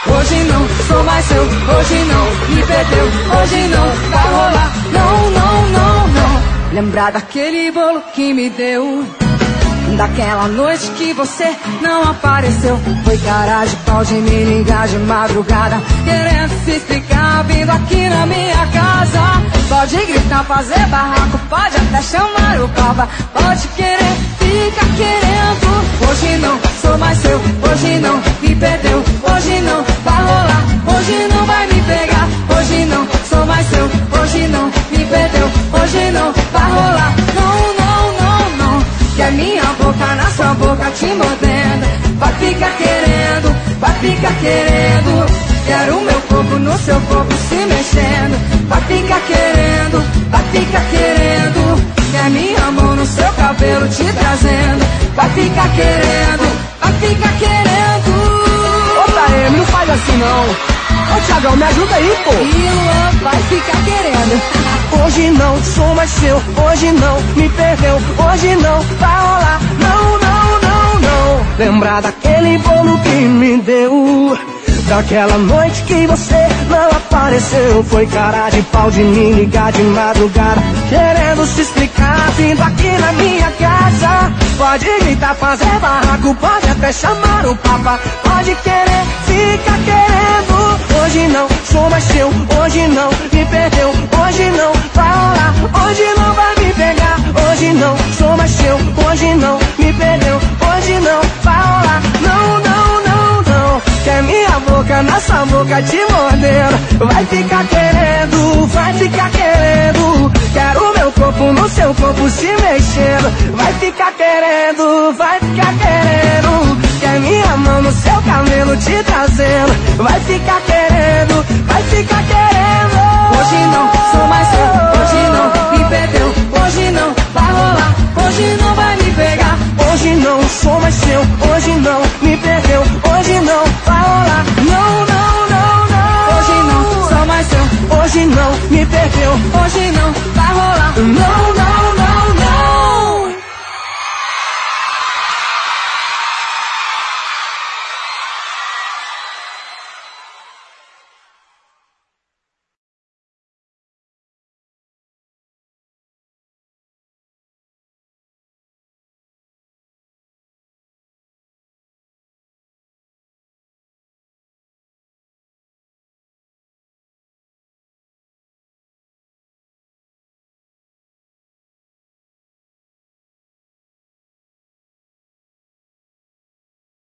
Hoje não sou mais seu, hoje não me perdeu, hoje não vai rolar, não, não, não, não. Lembrar daquele bolo que me deu, daquela noite que você não apareceu. Foi cara de pau de me ligar de madrugada, querendo se explicar, vindo aqui na minha casa. Pode gritar, fazer barraco, pode até chamar o papa, pode querer, fica querendo. Hoje não sou mais seu, hoje não me perdeu, hoje não vai rolar, hoje não vai me pegar. Hoje não sou mais seu, hoje não me perdeu, hoje não vai rolar, não, não, não, não. Quer minha boca na sua boca te mordendo, vai ficar querendo, vai ficar querendo. Quero meu corpo no seu corpo se mexendo, vai ficar querendo, vai ficar querendo. Quer minha mão no seu cabelo te trazendo, vai ficar querendo, vai ficar querendo. Ô Taeme, não faz assim não. Ô Thiagão, me ajuda aí, pô. E Luan vai ficar querendo. Hoje não sou mais seu, hoje não me perdeu, hoje não vai rolar, não, não, não, não. Lembrar daquele bolo que me deu, daquela noite que você não apareceu. Foi cara de pau de me ligar de madrugada, querendo se explicar, vindo aqui na minha casa. Pode gritar, fazer barraco, pode até chamar o papa, pode querer, fica querendo. Hoje não sou mais seu, hoje não me perdeu, hoje não vai rolar, hoje não vai me pegar. Hoje não sou mais seu, hoje não me perdeu, hoje não vai rolar, não, não, não, não. Quer minha boca na sua boca te mordendo, vai ficar querendo, vai ficar querendo. Quero meu corpo no seu corpo se mexendo, vai ficar querendo, vai ficar querendo. Quer minha mão no seu cabelo te trazendo, vai ficar querendo, vai ficar querendo. Hoje não sou mais seu, hoje não me perdeu, hoje não vai rolar, hoje não vai me pegar. Hoje não sou mais seu, hoje não me perdeu, hoje não vai rolar, não, não, não, não. Hoje não sou mais seu, hoje não me perdeu, hoje não vai rolar, não.